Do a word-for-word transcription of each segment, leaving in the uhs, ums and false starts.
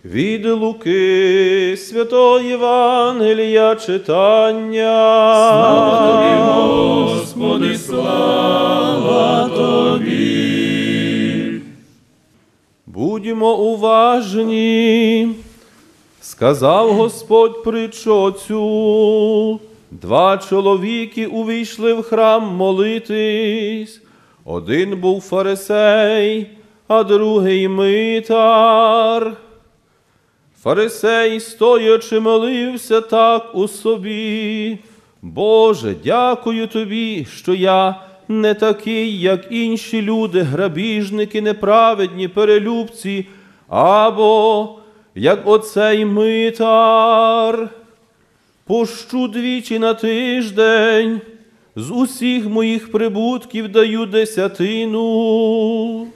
Від Луки Святого Євангелія читання. Слава Тобі, Господи, слава Тобі. Будьмо уважні, сказав Господь притчу цю. Два чоловіки увійшли в храм молитись. Один був фарисей, а другий митар. Фарисей, стоячи, молився так у собі: Боже, дякую Тобі, що я не такий, як інші люди, грабіжники, неправедні, перелюбці, або як оцей митар. Пощу двічі на тиждень, з усіх моїх прибутків даю десятину.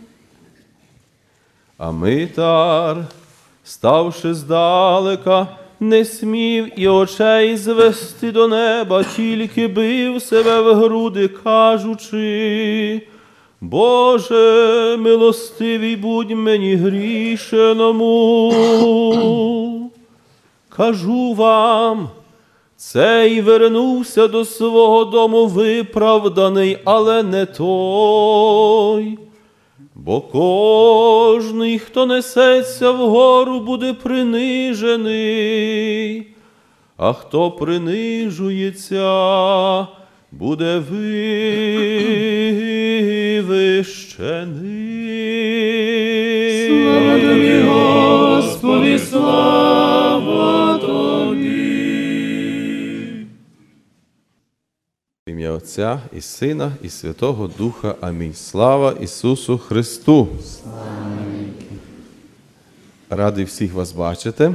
А митар, ставши здалека, не смів і очей звести до неба, тільки бив себе в груди, кажучи: Боже, милостивий будь мені грішеному. Кажу вам, цей вернувся до свого дому виправданий, але не той. Бо кожний, хто несеться вгору, буде принижений, а хто принижується, буде вивищений. Слава Тобі, Господи, слава Тобі. В ім'я Отця і Сина, і Святого Духа. Амінь. Слава Ісусу Христу! Радий всіх вас бачити.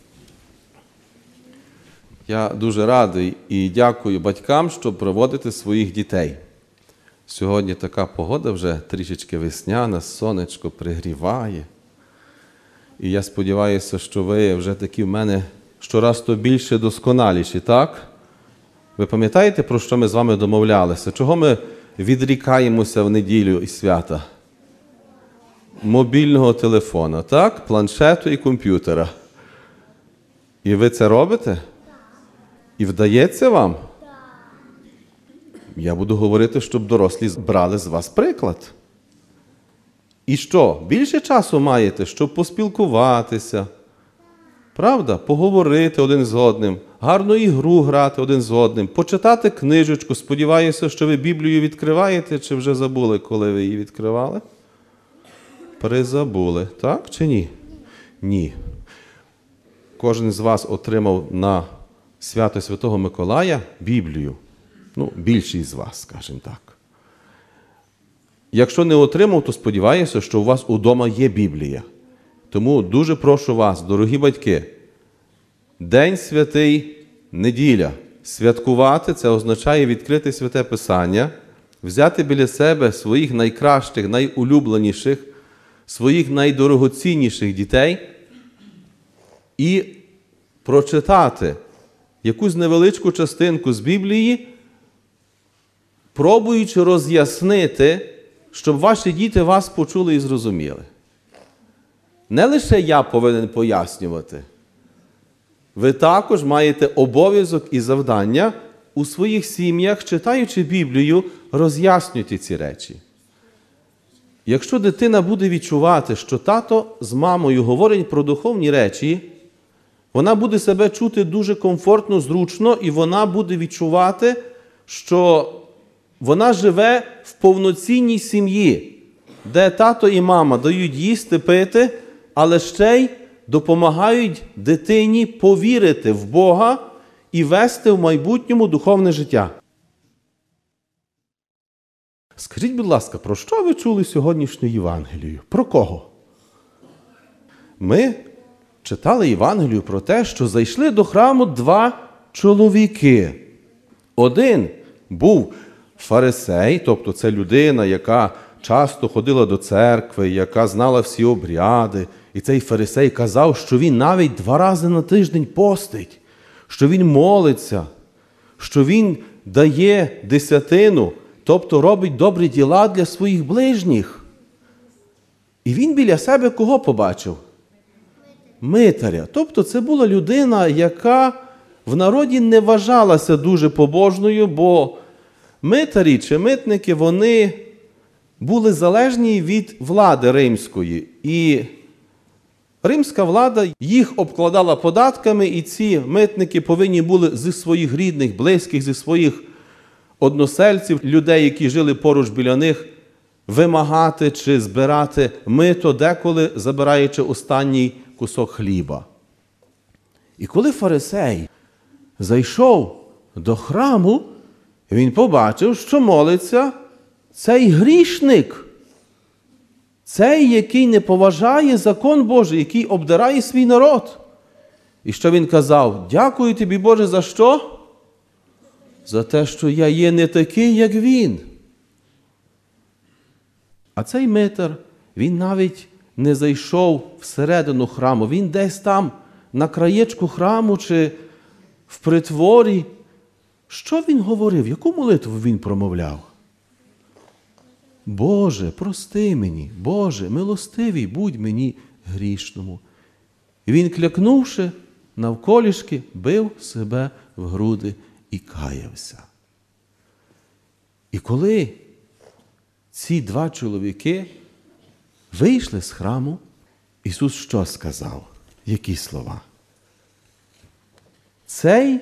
Я дуже радий і дякую батькам, що проводите своїх дітей. Сьогодні така погода вже трішечки весняна, сонечко пригріває. І я сподіваюся, що ви вже такі в мене щораз то більше досконаліші, так? Ви пам'ятаєте, про що ми з вами домовлялися? Чого ми відрікаємося в неділю і свята? Мобільного телефона, так? Планшету і комп'ютера. І ви це робите? І вдається вам? Я буду говорити, щоб дорослі брали з вас приклад. І що? Більше часу маєте, щоб поспілкуватися, правда? Поговорити один з одним, гарну ігру грати один з одним, почитати книжечку. Сподіваюся, що ви Біблію відкриваєте, чи вже забули, коли ви її відкривали? Призабули, так чи ні? Ні. Кожен з вас отримав на свято Святого Миколая Біблію. Ну, більшість з вас, скажімо так. Якщо не отримав, то сподіваюся, що у вас удома є Біблія. Тому дуже прошу вас, дорогі батьки, День святий, неділя. Святкувати – це означає відкрити Святе Писання, взяти біля себе своїх найкращих, найулюбленіших, своїх найдорогоцінніших дітей і прочитати якусь невеличку частинку з Біблії, пробуючи роз'яснити, щоб ваші діти вас почули і зрозуміли. Не лише я повинен пояснювати. Ви також маєте обов'язок і завдання у своїх сім'ях, читаючи Біблію, роз'яснюйте ці речі. Якщо дитина буде відчувати, що тато з мамою говорить про духовні речі, вона буде себе чути дуже комфортно, зручно, і вона буде відчувати, що вона живе в повноцінній сім'ї, де тато і мама дають їсти, пити, але ще й допомагають дитині повірити в Бога і вести в майбутньому духовне життя. Скажіть, будь ласка, про що ви чули сьогоднішню Євангелію? Про кого? Ми читали Євангелію про те, що зайшли до храму два чоловіки. Один був фарисей, тобто це людина, яка часто ходила до церкви, яка знала всі обряди. І цей фарисей казав, що він навіть два рази на тиждень постить, що він молиться, що він дає десятину, тобто робить добрі діла для своїх ближніх. І він біля себе кого побачив? митаря. Тобто це була людина, яка в народі не вважалася дуже побожною, бо митарі чи митники, вони були залежні від влади римської. І римська влада їх обкладала податками, і ці митники повинні були зі своїх рідних, близьких, зі своїх односельців, людей, які жили поруч біля них, вимагати чи збирати мито, деколи забираючи останній кусок хліба. І коли фарисей зайшов до храму, він побачив, що молиться цей грішник, цей, який не поважає закон Божий, який обдирає свій народ. І що він казав? Дякую тобі, Боже, за що? За те, що я є не такий, як він. А цей митар, він навіть не зайшов всередину храму, він десь там на краєчку храму чи в притворі. Що він говорив? Яку молитву він промовляв? Боже, прости мені, Боже, милостивий, будь мені грішному. І він, клякнувши навколішки, бив себе в груди і каявся. І коли ці два чоловіки вийшли з храму, Ісус що сказав? Які слова? Цей,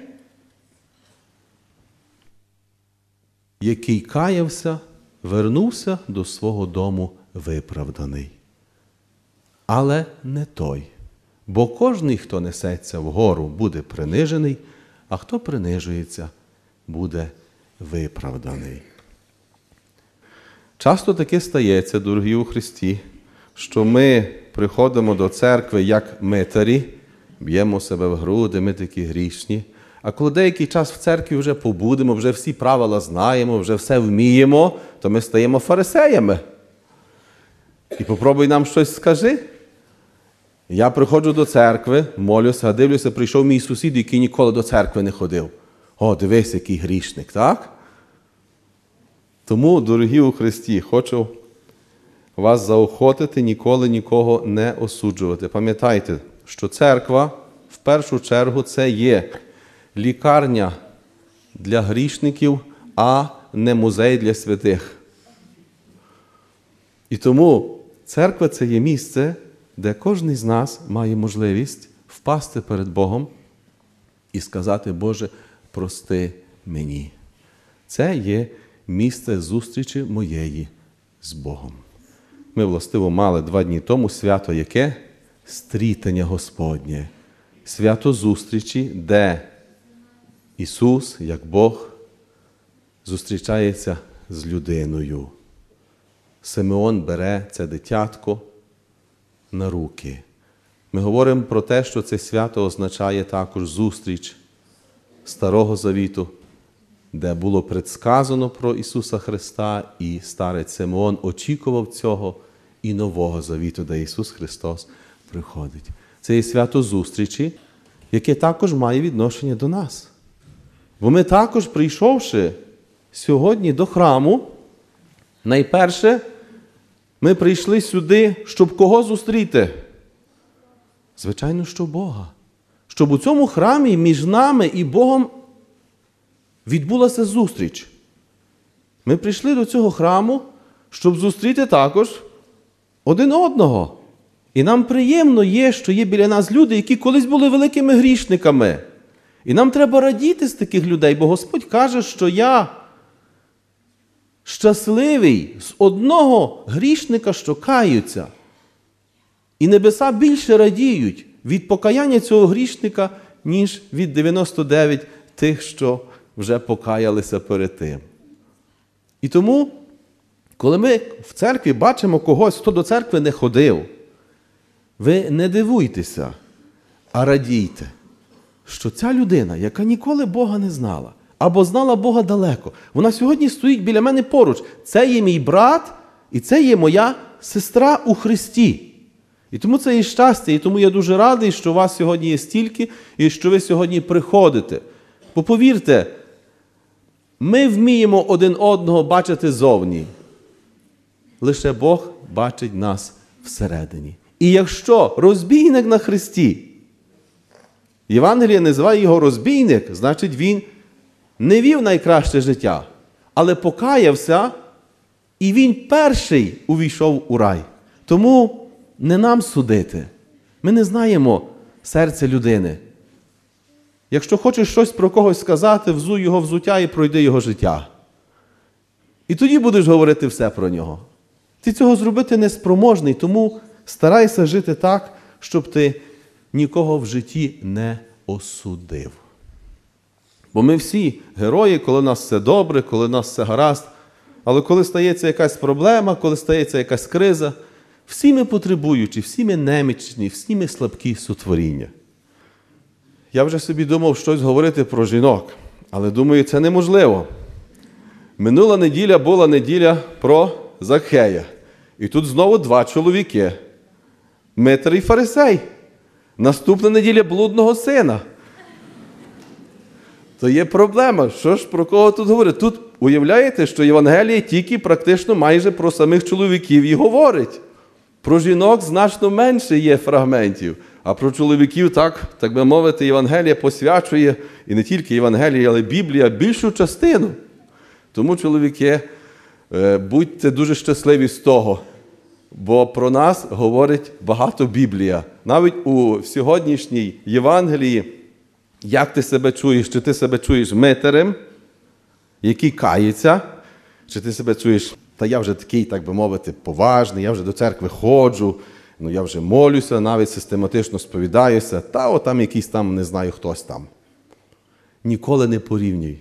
який каявся, вернувся до свого дому виправданий. Але не той. Бо кожний, хто несеться вгору, буде принижений, а хто принижується, буде виправданий. Часто таке стається, дорогі у Христі, що ми приходимо до церкви як митарі, б'ємо себе в груди, ми такі грішні. А коли деякий час в церкві вже побудемо, вже всі правила знаємо, вже все вміємо, то ми стаємо фарисеями. І попробуй нам щось скажи. Я приходжу до церкви, молюся, а дивлюся, прийшов мій сусід, який ніколи до церкви не ходив. О, дивись, який грішник, так? Тому, дорогі у Христі, хочу вас заохотити ніколи нікого не осуджувати. Пам'ятайте, що церква, в першу чергу, це є лікарня для грішників, а не музей для святих. І тому церква – це є місце, де кожен з нас має можливість впасти перед Богом і сказати: Боже, прости мені. Це є місце зустрічі моєї з Богом. Ми, властиво, мали два дні тому свято яке? Стрітення Господнє. Свято зустрічі, де Ісус, як Бог, зустрічається з людиною. Симеон бере це дитятко на руки. Ми говоримо про те, що це свято означає також зустріч Старого Завіту, де було предсказано про Ісуса Христа, і старець Симеон очікував цього, і Нового Завіту, де Ісус Христос приходить. Це є свято зустрічі, яке також має відношення до нас. Бо ми також, прийшовши сьогодні до храму, найперше, ми прийшли сюди, щоб кого зустріти? Звичайно, що Бога. Щоб у цьому храмі між нами і Богом відбулася зустріч. Ми прийшли до цього храму, щоб зустріти також один одного. І нам приємно є, що є біля нас люди, які колись були великими грішниками. І нам треба радіти з таких людей, бо Господь каже, що я щасливий з одного грішника, що каються. І небеса більше радіють від покаяння цього грішника, ніж від дев'яносто дев'ять тих, що вже покаялися перед тим. І тому, коли ми в церкві бачимо когось, хто до церкви не ходив, ви не дивуйтеся, а радійте, що ця людина, яка ніколи Бога не знала, або знала Бога далеко, вона сьогодні стоїть біля мене поруч. Це є мій брат, і це є моя сестра у Христі. І тому це є щастя, і тому я дуже радий, що у вас сьогодні є стільки, і що ви сьогодні приходите. Бо повірте, ми вміємо один одного бачити зовні. Лише Бог бачить нас всередині. І якщо розбійник на хресті, Євангеліє називає його розбійник, значить він не вів найкраще життя, але покаявся, і він перший увійшов у рай. Тому не нам судити. Ми не знаємо серця людини. Якщо хочеш щось про когось сказати, взуй його взуття і пройди його життя. І тоді будеш говорити все про нього. Ти цього зробити не спроможний, тому старайся жити так, щоб ти нікого в житті не осудив. Бо ми всі герої, коли у нас все добре, коли у нас все гаразд. Але коли стається якась проблема, коли стається якась криза, всі ми потребуючі, всі ми немічні, всі ми слабкі сотворіння. Я вже собі думав щось говорити про жінок, але думаю, це неможливо. Минула неділя була неділя про Закхея. І тут знову два чоловіки. Митар і фарисей. Наступна неділя блудного сина. То є проблема. Що ж про кого тут говорить? Тут уявляєте, що Євангеліє тільки практично майже про самих чоловіків і говорить. Про жінок значно менше є фрагментів. А про чоловіків, так, так би мовити, Євангеліє посвячує, і не тільки Євангеліє, але Біблія, більшу частину. Тому, чоловіки, будьте дуже щасливі з того, бо про нас говорить багато Біблія. Навіть у сьогоднішній Євангелії, як ти себе чуєш, чи ти себе чуєш митарем, який кається, чи ти себе чуєш, та я вже такий, так би мовити, поважний, я вже до церкви ходжу, ну я вже молюся, навіть систематично сповідаюся, та о там якийсь там, не знаю, хтось там. Ніколи не порівнюй.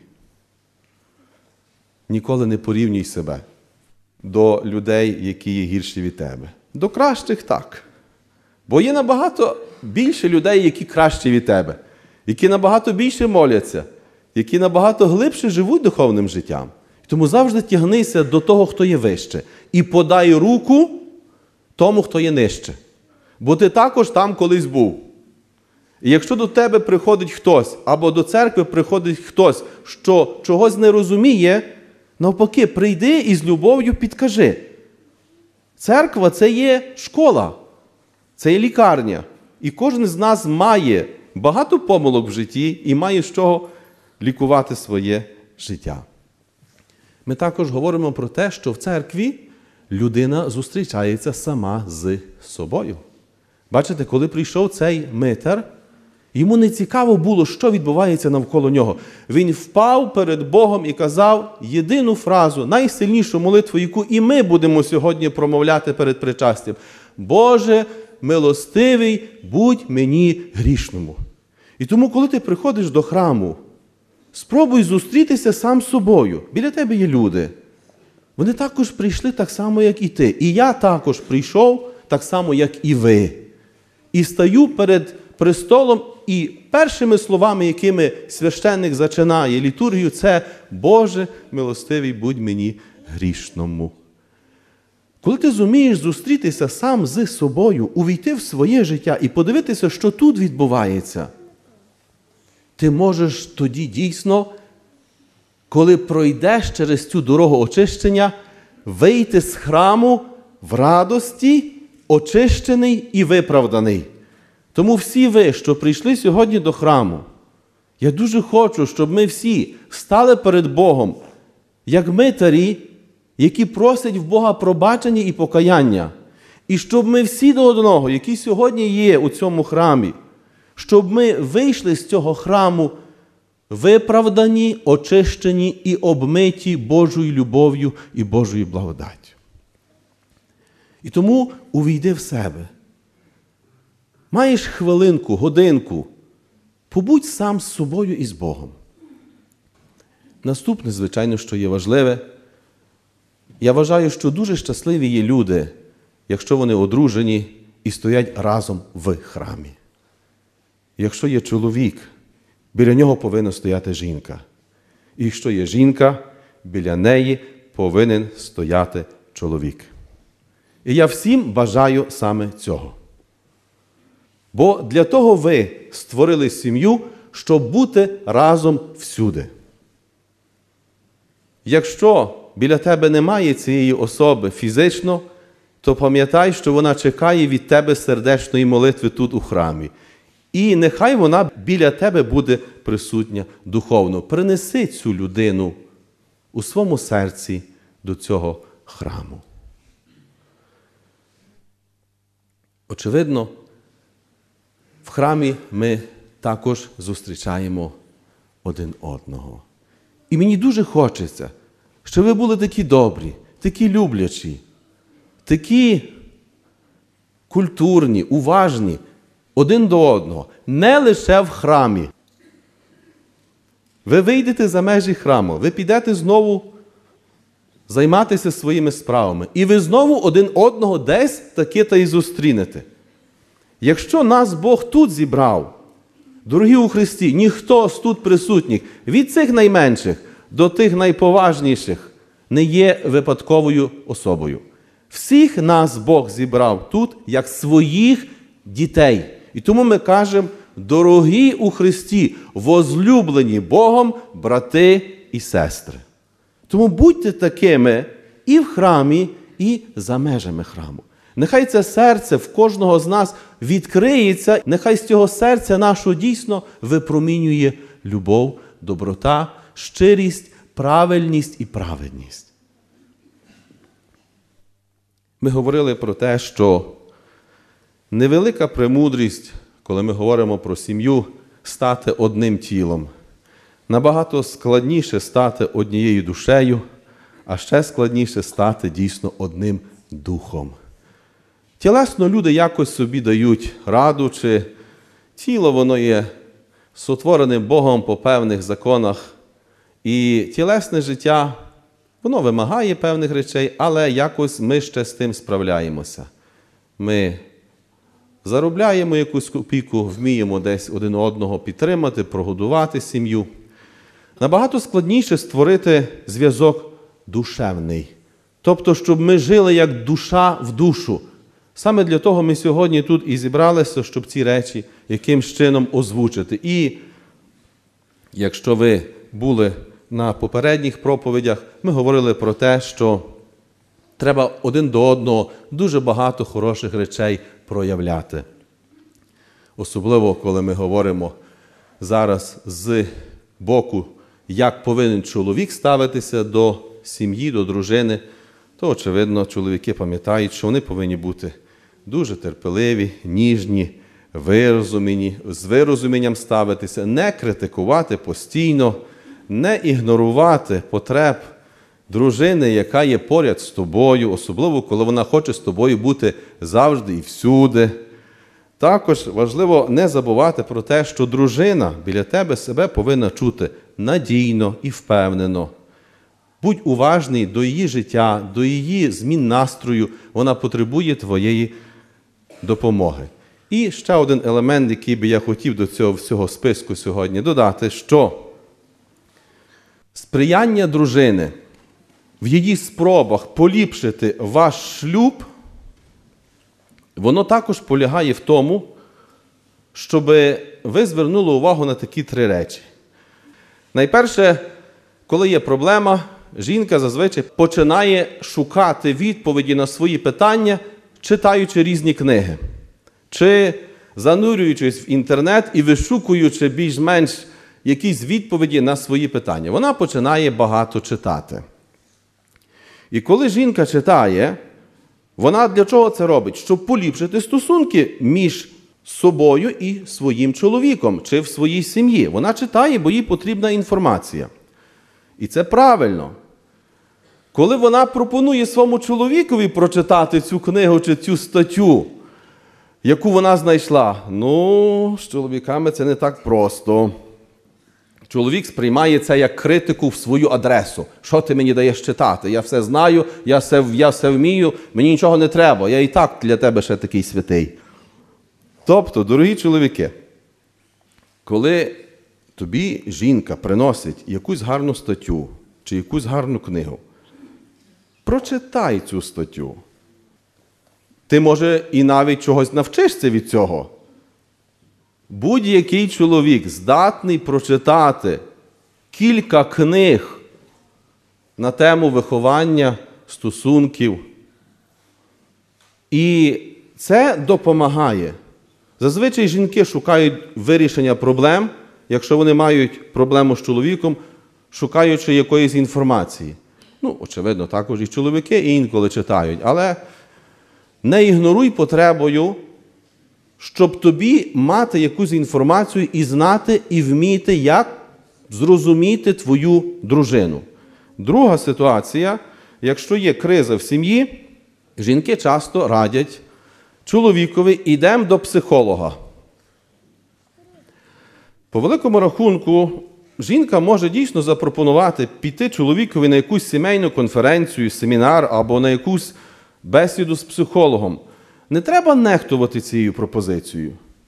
Ніколи не порівнюй себе до людей, які є гірші від тебе. До кращих так. Бо є набагато більше людей, які кращі від тебе, які набагато більше моляться, які набагато глибше живуть духовним життям. Тому завжди тягнися до того, хто є вище. І подай руку тому, хто є нижче. Бо ти також там колись був. І якщо до тебе приходить хтось, або до церкви приходить хтось, що чогось не розуміє, навпаки, прийди і з любов'ю підкажи. Церква – це є школа, це є лікарня. І кожен з нас має багато помилок в житті і має з чого лікувати своє життя. Ми також говоримо про те, що в церкві людина зустрічається сама з собою. Бачите, коли прийшов цей митар, йому не цікаво було, що відбувається навколо нього. Він впав перед Богом і казав єдину фразу, найсильнішу молитву, яку і ми будемо сьогодні промовляти перед причастям. «Боже, милостивий, будь мені грішному». І тому, коли ти приходиш до храму, спробуй зустрітися сам з собою. Біля тебе є люди. Вони також прийшли так само, як і ти. І я також прийшов так само, як і ви. І стаю перед престолом, і першими словами, якими священник зачинає літургію, це «Боже, милостивий, будь мені грішному». Коли ти зумієш зустрітися сам з собою, увійти в своє життя і подивитися, що тут відбувається, ти можеш тоді дійсно, коли пройдеш через цю дорогу очищення, вийти з храму в радості, очищений і виправданий. Тому всі ви, що прийшли сьогодні до храму, я дуже хочу, щоб ми всі стали перед Богом, як митарі, які просять в Бога пробачення і покаяння. І щоб ми всі до одного, які сьогодні є у цьому храмі, щоб ми вийшли з цього храму виправдані, очищені і обмиті Божою любов'ю і Божою благодаттю. І тому увійди в себе. Маєш хвилинку, годинку, побудь сам з собою і з Богом. Наступне, звичайно, що є важливе, я вважаю, що дуже щасливі є люди, якщо вони одружені і стоять разом в храмі. Якщо є чоловік, біля нього повинна стояти жінка. І якщо є жінка, біля неї повинен стояти чоловік. І я всім бажаю саме цього. Бо для того ви створили сім'ю, щоб бути разом всюди. Якщо біля тебе немає цієї особи фізично, то пам'ятай, що вона чекає від тебе сердечної молитви тут у храмі. І нехай вона біля тебе буде присутня духовно. Принеси цю людину у своєму серці до цього храму. Очевидно, в храмі ми також зустрічаємо один одного. І мені дуже хочеться, щоб ви були такі добрі, такі люблячі, такі культурні, уважні один до одного, не лише в храмі. Ви вийдете за межі храму, ви підете знову займатися своїми справами. І ви знову один одного десь таки та й зустрінете. Якщо нас Бог тут зібрав, дорогі у Христі, ніхто з тут присутніх, від цих найменших до тих найповажніших, не є випадковою особою. Всіх нас Бог зібрав тут, як своїх дітей. І тому ми кажемо, дорогі у Христі, возлюблені Богом брати і сестри. Тому будьте такими і в храмі, і за межами храму. Нехай це серце в кожного з нас відкриється, нехай з цього серця нашого дійсно випромінює любов, доброта, щирість, правильність і праведність. Ми говорили про те, що невелика премудрість, коли ми говоримо про сім'ю, стати одним тілом. Набагато складніше стати однією душею, а ще складніше стати дійсно одним духом. Тілесно люди якось собі дають раду, чи тіло воно є сотвореним Богом по певних законах, і тілесне життя, воно вимагає певних речей, але якось ми ще з тим справляємося. Ми заробляємо якусь копійку, вміємо десь один одного підтримати, прогодувати сім'ю. Набагато складніше створити зв'язок душевний. Тобто, щоб ми жили як душа в душу. Саме для того ми сьогодні тут і зібралися, щоб ці речі якимсь чином озвучити. І якщо ви були на попередніх проповідях, ми говорили про те, що треба один до одного дуже багато хороших речей проявляти. Особливо, коли ми говоримо зараз з боку, як повинен чоловік ставитися до сім'ї, до дружини, то, очевидно, чоловіки пам'ятають, що вони повинні бути дуже терпеливі, ніжні, вирозуміні, з вирозумінням ставитися, не критикувати постійно, не ігнорувати потреб дружини, яка є поряд з тобою, особливо, коли вона хоче з тобою бути завжди і всюди. Також важливо не забувати про те, що дружина біля тебе себе повинна чути надійно і впевнено. Будь уважний до її життя, до її змін настрою, вона потребує твоєї допомоги. І ще один елемент, який би я хотів до цього всього списку сьогодні додати, що сприяння дружини в її спробах поліпшити ваш шлюб, воно також полягає в тому, щоб ви звернули увагу на такі три речі. Найперше, коли є проблема, жінка зазвичай починає шукати відповіді на свої питання, читаючи різні книги, чи занурюючись в інтернет і вишукуючи більш-менш якісь відповіді на свої питання. Вона починає багато читати. І коли жінка читає, вона для чого це робить? Щоб поліпшити стосунки між собою і своїм чоловіком, чи в своїй сім'ї. Вона читає, бо їй потрібна інформація. І це правильно. Коли вона пропонує своєму чоловікові прочитати цю книгу чи цю статтю, яку вона знайшла, ну, з чоловіками це не так просто. Чоловік сприймає це як критику в свою адресу. Що ти мені даєш читати? Я все знаю, я все, я все вмію, мені нічого не треба, я і так для тебе ще такий святий. Тобто, дорогі чоловіки, коли тобі жінка приносить якусь гарну статтю чи якусь гарну книгу, прочитай цю статтю. Ти, може, і навіть чогось навчишся від цього. Будь-який чоловік здатний прочитати кілька книг на тему виховання стосунків І це допомагає. Зазвичай жінки шукають вирішення проблем, якщо вони мають проблему з чоловіком, шукаючи якоїсь інформації. Ну, очевидно, також і чоловіки і інколи читають. Але не ігноруй потребою, щоб тобі мати якусь інформацію і знати, і вміти, як зрозуміти твою дружину. Друга ситуація, якщо є криза в сім'ї, жінки часто радять чоловікові: ідемо до психолога. По великому рахунку, жінка може дійсно запропонувати піти чоловікові на якусь сімейну конференцію, семінар або на якусь бесіду з психологом. Не треба нехтувати цією пропозицією.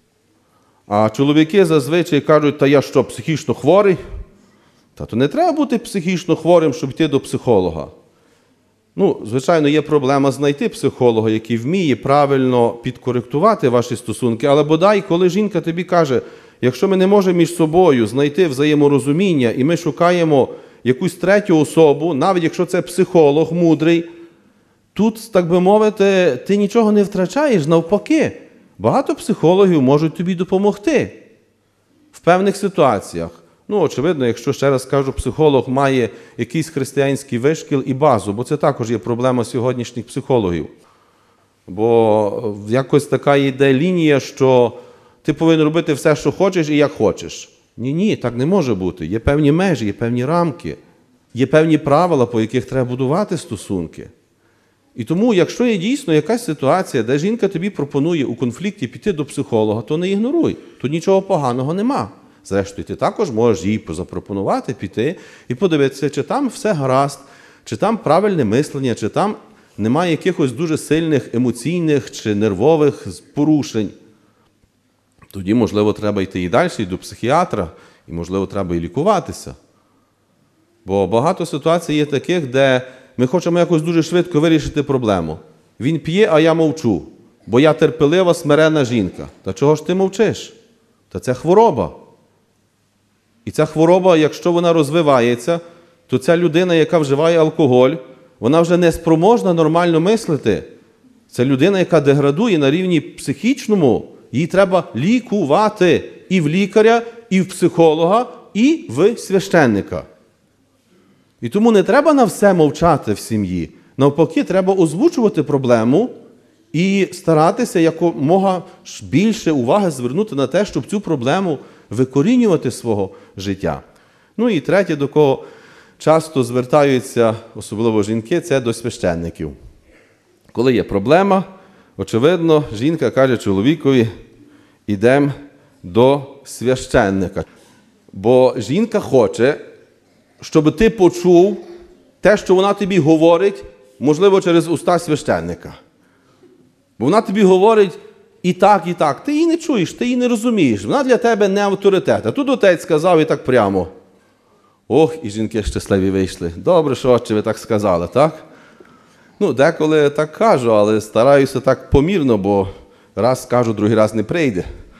А чоловіки зазвичай кажуть: та я що, психічно хворий? Та то не треба бути психічно хворим, щоб йти до психолога. Ну, звичайно, є проблема знайти психолога, який вміє правильно підкоректувати ваші стосунки, але бодай, коли жінка тобі каже: якщо ми не можемо між собою знайти взаєморозуміння, і ми шукаємо якусь третю особу, навіть якщо це психолог мудрий, тут, так би мовити, ти нічого не втрачаєш, навпаки. Багато психологів можуть тобі допомогти в певних ситуаціях. Ну, очевидно, якщо, ще раз кажу, психолог має якийсь християнський вишкіл і базу, бо це також є проблема сьогоднішніх психологів. Бо якось така йде лінія, що ти повинен робити все, що хочеш і як хочеш. Ні-ні, так не може бути. Є певні межі, є певні рамки, є певні правила, по яких треба будувати стосунки. І тому, якщо є дійсно якась ситуація, де жінка тобі пропонує у конфлікті піти до психолога, то не ігноруй. Тут нічого поганого нема. Зрештою, ти також можеш їй запропонувати піти і подивитися, чи там все гаразд, чи там правильне мислення, чи там немає якихось дуже сильних емоційних чи нервових порушень. Тоді, можливо, треба йти і далі, і до психіатра, і, можливо, треба і лікуватися. Бо багато ситуацій є таких, де ми хочемо якось дуже швидко вирішити проблему. Він п'є, а я мовчу, бо я терпелива, смирена жінка. Та чого ж ти мовчиш? Та це хвороба. І ця хвороба, якщо вона розвивається, то ця людина, яка вживає алкоголь, вона вже не спроможна нормально мислити. Це людина, яка деградує на рівні психічному. Її треба лікувати і в лікаря, і в психолога, і в священника. І тому не треба на все мовчати в сім'ї. Навпаки, треба озвучувати проблему і старатися якомога більше уваги звернути на те, щоб цю проблему викорінювати свого життя. Ну і третє, до кого часто звертаються, особливо жінки, це до священників. Коли є проблема, очевидно, жінка каже чоловікові: ідемо до священника. Бо жінка хоче, щоб ти почув те, що вона тобі говорить, можливо, через уста священника. Бо вона тобі говорить і так, і так. Ти її не чуєш, ти її не розумієш. Вона для тебе не авторитет. А тут отець сказав і так прямо. Ох, і жінки щасливі вийшли. Добре, що отче ви так сказали, так? Ну, деколи так кажу, але стараюся так помірно, бо раз скажу, другий раз не прийде.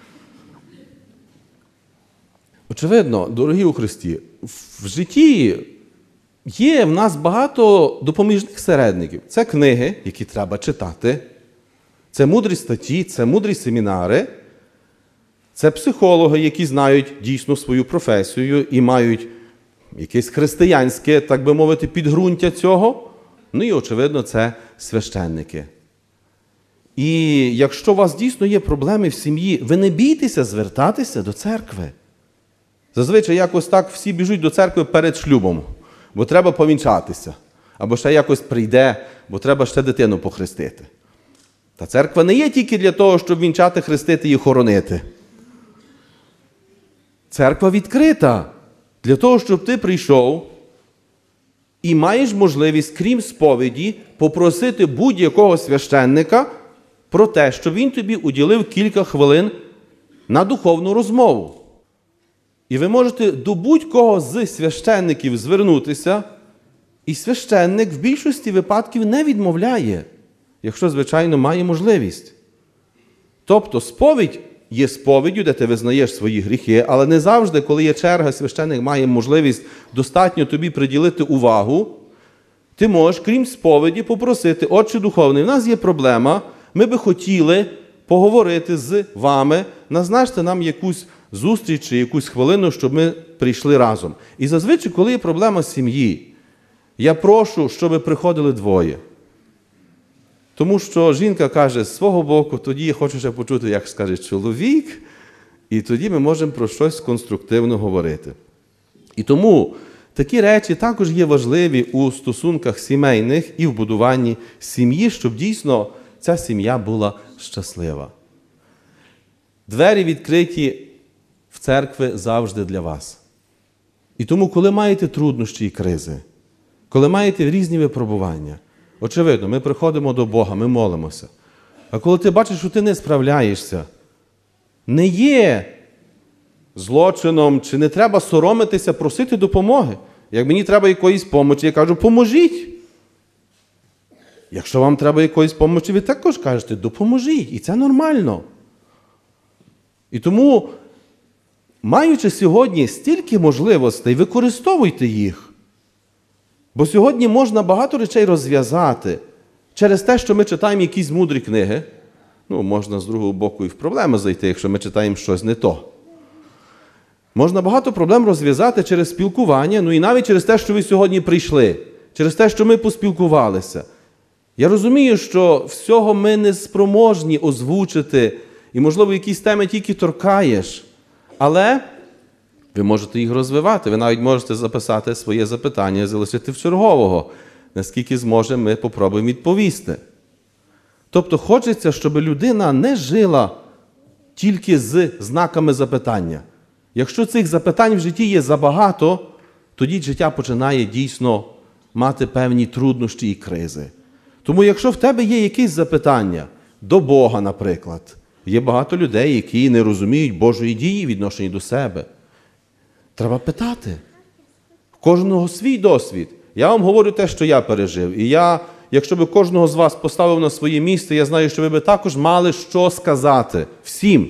Очевидно, дорогі у Христі, в житті є в нас багато допоміжних середників. Це книги, які треба читати, це мудрі статті, це мудрі семінари, це психологи, які знають дійсно свою професію і мають якесь християнське, так би мовити, підґрунтя цього. Ну і, очевидно, це священники. І якщо у вас дійсно є проблеми в сім'ї, ви не бійтеся звертатися до церкви. Зазвичай якось так всі біжуть до церкви перед шлюбом, бо треба повінчатися. Або ще якось прийде, бо треба ще дитину похрестити. Та церква не є тільки для того, щоб вінчати, хрестити і хоронити. Церква відкрита для того, щоб ти прийшов і маєш можливість, крім сповіді, попросити будь-якого священника про те, щоб він тобі уділив кілька хвилин на духовну розмову. І ви можете до будь-кого з священників звернутися, і священник в більшості випадків не відмовляє, якщо, звичайно, має можливість. Тобто сповідь є сповіддю, де ти визнаєш свої гріхи, але не завжди, коли є черга, священник має можливість достатньо тобі приділити увагу, ти можеш, крім сповіді, попросити: Отче духовний, в нас є проблема, ми би хотіли поговорити з вами, назначте нам якусь зустріч чи якусь хвилину, щоб ми прийшли разом. І зазвичай, коли є проблема сім'ї, я прошу, щоб ви приходили двоє. Тому що жінка каже з свого боку, тоді я хочу ще почути, як скаже чоловік, і тоді ми можемо про щось конструктивно говорити. І тому такі речі також є важливі у стосунках сімейних і в будуванні сім'ї, щоб дійсно ця сім'я була щаслива. Двері відкриті в церкви завжди для вас. І тому, коли маєте труднощі і кризи, коли маєте різні випробування, очевидно, ми приходимо до Бога, ми молимося. А коли ти бачиш, що ти не справляєшся, не є злочином, чи не треба соромитися, просити допомоги. Як мені треба якоїсь помочі, я кажу, поможіть. Якщо вам треба якоїсь помочі, ви також кажете, допоможіть. І це нормально. І тому, маючи сьогодні стільки можливостей, використовуйте їх. Бо сьогодні можна багато речей розв'язати через те, що ми читаємо якісь мудрі книги. Ну, можна з другого боку і в проблеми зайти, якщо ми читаємо щось не то. Можна багато проблем розв'язати через спілкування, ну і навіть через те, що ви сьогодні прийшли, через те, що ми поспілкувалися. Я розумію, що всього ми не спроможні озвучити, і, можливо, якісь теми тільки торкаєш, але ви можете їх розвивати, ви навіть можете записати своє запитання, залишити в чергового, наскільки зможемо, ми попробуємо відповісти. Тобто хочеться, щоб людина не жила тільки з знаками запитання. Якщо цих запитань в житті є забагато, тоді життя починає дійсно мати певні труднощі і кризи. Тому якщо в тебе є якісь запитання до Бога, наприклад, є багато людей, які не розуміють Божої дії в відношенні до себе. Треба питати. В кожного свій досвід. Я вам говорю те, що я пережив. І я, якщо би кожного з вас поставив на своє місце, я знаю, що ви би також мали що сказати. Всім.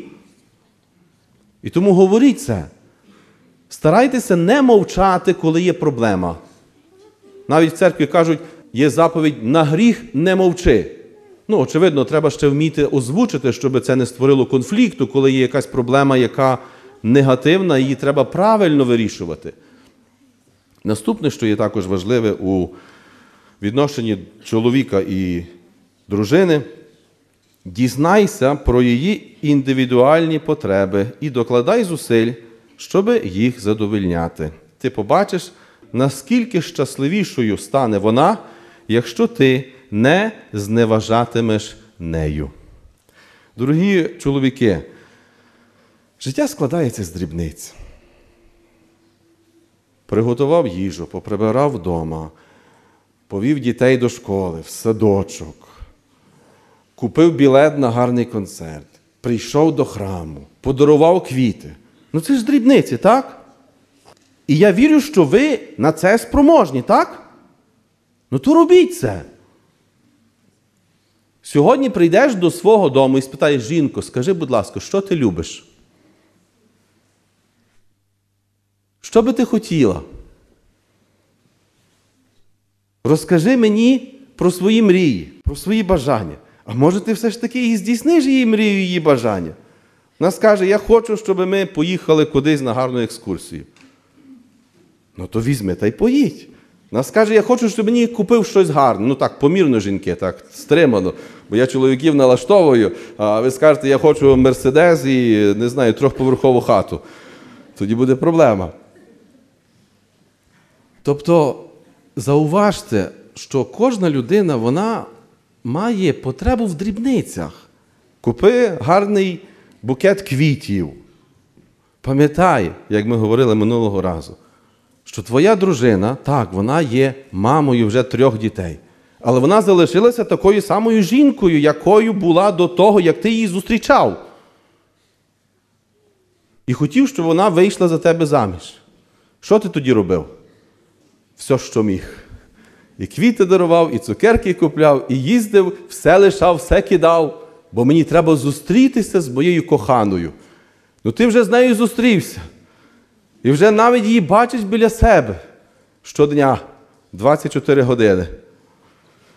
І тому говоріть це. Старайтеся не мовчати, коли є проблема. Навіть в церкві кажуть, є заповідь «на гріх не мовчи». Ну, очевидно, треба ще вміти озвучити, щоб це не створило конфлікту, коли є якась проблема, яка негативна, її треба правильно вирішувати. Наступне, що є також важливе у відношенні чоловіка і дружини, дізнайся про її індивідуальні потреби і докладай зусиль, щоб їх задовольняти. Ти побачиш, наскільки щасливішою стане вона, якщо ти не зневажатимеш нею. Дорогі чоловіки, життя складається з дрібниць. Приготував їжу, поприбирав вдома, повів дітей до школи, в садочок, купив білет на гарний концерт, прийшов до храму, подарував квіти. Ну це ж дрібниці, так? І я вірю, що ви на це спроможні, так? Ну то робіть це. Сьогодні прийдеш до свого дому і спитаєш, жінко, скажи, будь ласка, що ти любиш? Що би ти хотіла? Розкажи мені про свої мрії, про свої бажання. А може ти все ж таки і здійсниш її мрію, її бажання? Вона скаже, я хочу, щоб ми поїхали кудись на гарну екскурсію. Ну то візьми та й поїдь. Вона скаже, я хочу, щоб мені купив щось гарне. Ну так, помірно, жінки, так, стримано. Бо я чоловіків налаштовую, а ви скажете, я хочу Мерседес і, не знаю, трьохповерхову хату. Тоді буде проблема. Тобто, зауважте, що кожна людина, вона має потребу в дрібницях. Купи гарний букет квітів. Пам'ятай, як ми говорили минулого разу, що твоя дружина, так, вона є мамою вже трьох дітей, але вона залишилася такою самою жінкою, якою була до того, як ти її зустрічав. І хотів, щоб вона вийшла за тебе заміж. Що ти тоді робив? Все, що міг. І квіти дарував, і цукерки купляв, і їздив, все лишав, все кидав, бо мені треба зустрітися з моєю коханою. Ну ти вже з нею зустрівся. І вже навіть її бачиш біля себе щодня, двадцять чотири години.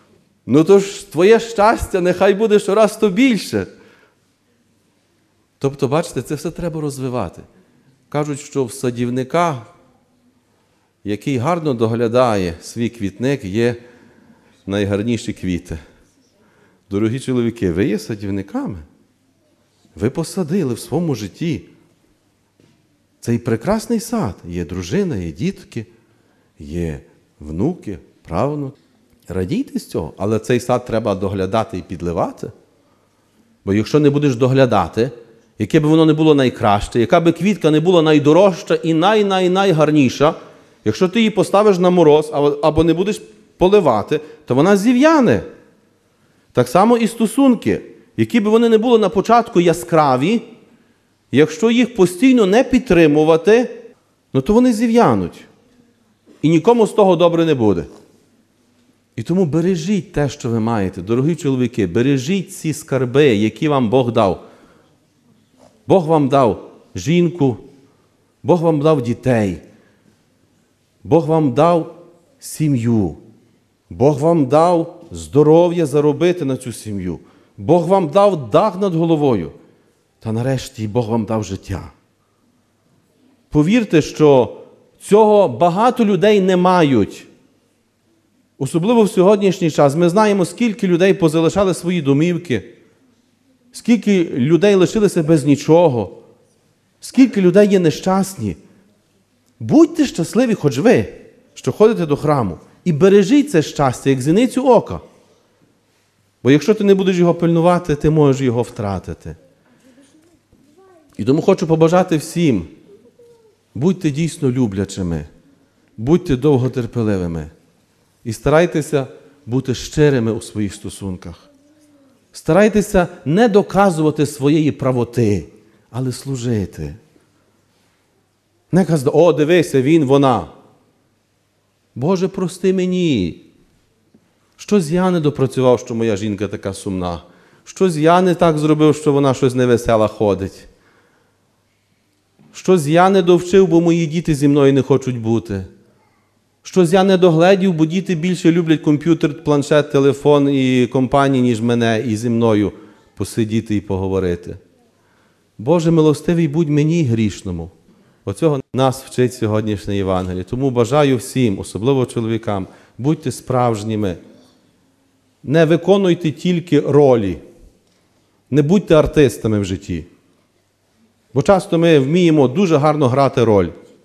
ну то ж твоє щастя нехай буде щораз то більше. Тобто, бачите, це все треба розвивати. Кажуть, що в садівника, який гарно доглядає свій квітник, є найгарніші квіти. Дорогі чоловіки, ви є садівниками. Ви посадили в своєму житті цей прекрасний сад. Є дружина, є дітки, є внуки, правнуки. Радійте з цього, але цей сад треба доглядати і підливати. Бо якщо не будеш доглядати, яке б воно не було найкраще, яка би квітка не була найдорожча і най-най-найгарніша, якщо ти її поставиш на мороз або не будеш поливати, то вона зів'яне. Так само і стосунки, які б вони не були на початку яскраві, якщо їх постійно не підтримувати, ну то вони зів'януть. І нікому з того добре не буде. І тому бережіть те, що ви маєте, дорогі чоловіки, бережіть ці скарби, які вам Бог дав. Бог вам дав жінку, Бог вам дав дітей, Бог вам дав сім'ю, Бог вам дав здоров'я заробити на цю сім'ю, Бог вам дав дах над головою, та нарешті Бог вам дав життя. Повірте, що цього багато людей не мають. Особливо в сьогоднішній час. Ми знаємо, скільки людей позалишали свої домівки, скільки людей лишилися без нічого, скільки людей є нещасні. Будьте щасливі, хоч ви, що ходите до храму, і бережіть це щастя, як зіницю ока. Бо якщо ти не будеш його пильнувати, ти можеш його втратити. І тому хочу побажати всім, будьте дійсно люблячими, будьте довготерпеливими і старайтеся бути щирими у своїх стосунках. Старайтеся не доказувати своєї правоти, але служити. Не казати, о, дивися, він, вона. Боже, прости мені. Щось я не допрацював, що моя жінка така сумна. Щось я не так зробив, що вона щось невесела ходить. Щось я не довчив, бо мої діти зі мною не хочуть бути. Щось я не догледів, бо діти більше люблять комп'ютер, планшет, телефон і компанії, ніж мене, і зі мною посидіти і поговорити. Боже милостивий, будь мені грішному. Оцього нас вчить сьогоднішнє Євангеліє. Тому бажаю всім, особливо чоловікам, будьте справжніми. Не виконуйте тільки ролі. Не будьте артистами в житті. Бо часто ми вміємо дуже гарно грати роль.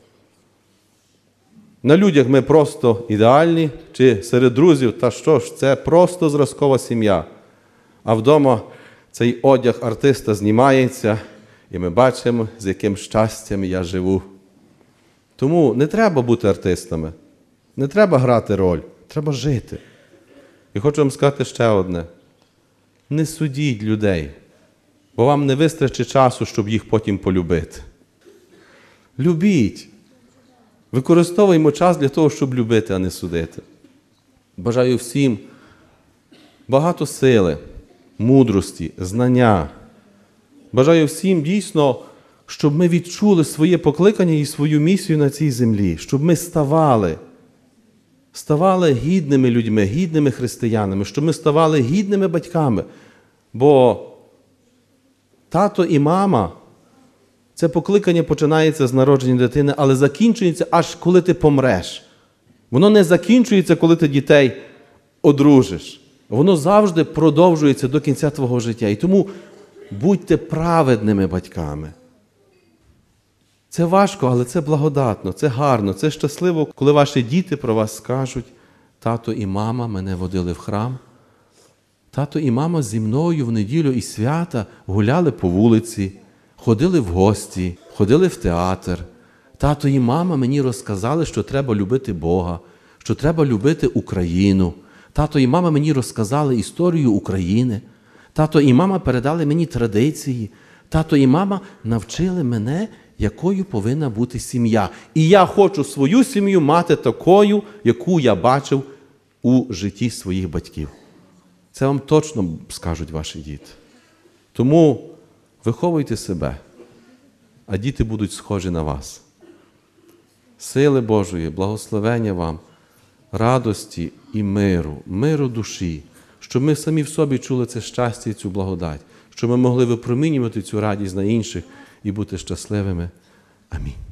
На людях ми просто ідеальні, чи серед друзів, та що ж, це просто зразкова сім'я. А вдома цей одяг артиста знімається, і ми бачимо, з яким щастям я живу. Тому не треба бути артистами, не треба грати роль, треба жити. І хочу вам сказати ще одне. Не судіть людей, бо вам не вистачить часу, щоб їх потім полюбити. Любіть. Використовуємо час для того, щоб любити, а не судити. Бажаю всім багато сили, мудрості, знання. Бажаю всім дійсно, щоб ми відчули своє покликання і свою місію на цій землі, щоб ми ставали, ставали гідними людьми, гідними християнами, щоб ми ставали гідними батьками. Бо тато і мама, це покликання починається з народження дитини, але закінчується аж коли ти помреш. Воно не закінчується, коли ти дітей одружиш. Воно завжди продовжується до кінця твого життя. І тому будьте праведними батьками. Це важко, але це благодатно, це гарно, це щасливо, коли ваші діти про вас скажуть: тато і мама мене водили в храм, тато і мама зі мною в неділю і свята гуляли по вулиці, ходили в гості, ходили в театр. Тато і мама мені розказали, що треба любити Бога, що треба любити Україну. Тато і мама мені розказали історію України. Тато і мама передали мені традиції. Тато і мама навчили мене, якою повинна бути сім'я. І я хочу свою сім'ю мати такою, яку я бачив у житті своїх батьків. Це вам точно скажуть ваші діти. Тому виховуйте себе, а діти будуть схожі на вас. Сили Божої, благословення вам, радості і миру, миру душі, щоб ми самі в собі чули це щастя і цю благодать, щоб ми могли випромінювати цю радість на інших і бути щасливими. Амінь.